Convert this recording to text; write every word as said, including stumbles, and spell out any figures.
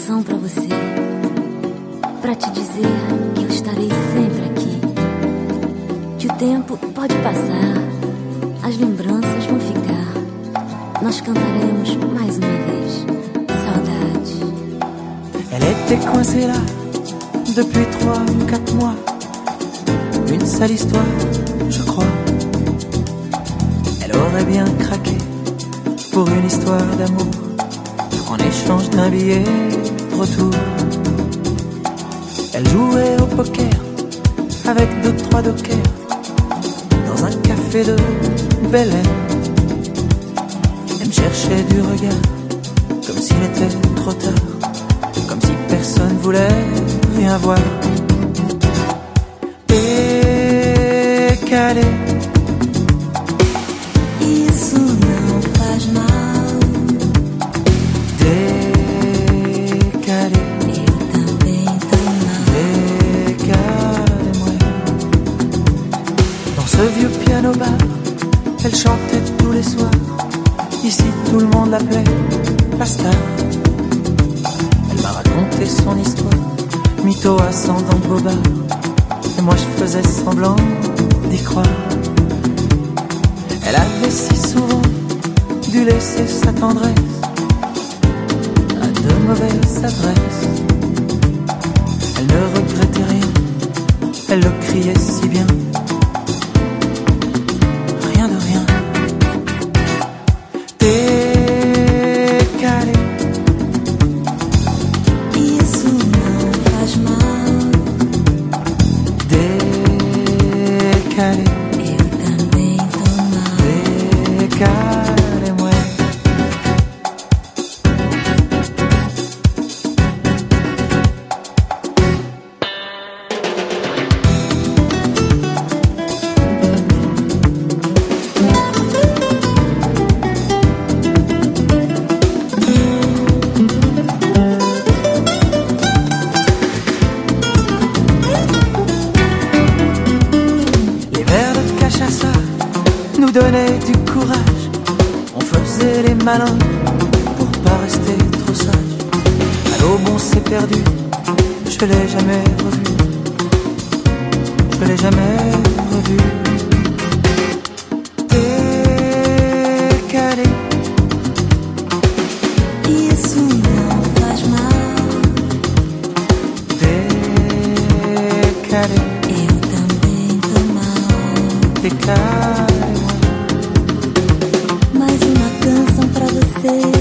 canção pra você, pra te dizer que eu estarei sempre aqui. Que o tempo pode passar, as lembranças vão ficar. Nós cantaremos mais uma vez, saudade. Elle était coincée là depuis trois ou quatre mois. Une sale histoire, je crois. Elle aurait bien craqué pour une histoire d'amour, en échange d'un billet de retour. Elle jouait au poker avec deux, trois dockers dans un café de Bel Air. Elle me cherchait du regard comme s'il était trop tard, comme si personne voulait rien voir. Décalé, isso não faz mal. Décalé, Eu também tô mal. décalez-moi. Dans ce vieux piano bar, elle chantait tous les soirs. Ici tout le monde l'appelait la star. Elle m'a raconté son histoire, mytho ascendant bobard. Et moi je faisais semblant d'y croire. Elle avait si souvent dû laisser sa tendresse à de mauvaises adresses. Elle ne regrettait rien, elle le criait si bien. Rien de rien. Décalé, Isso não faz mal. décalé, Eu também tô mal. décalez-moi. Les verres de cachaça nous donnaient du courage. On faisait les malins pour pas rester trop sage. À l'aube on s'est perdu, je l'ai jamais revu. Je l'ai jamais revu. Décalé, Isso não faz mal. décalé, Eu também tô mal. décalez-moi. Mais uma canção pra você.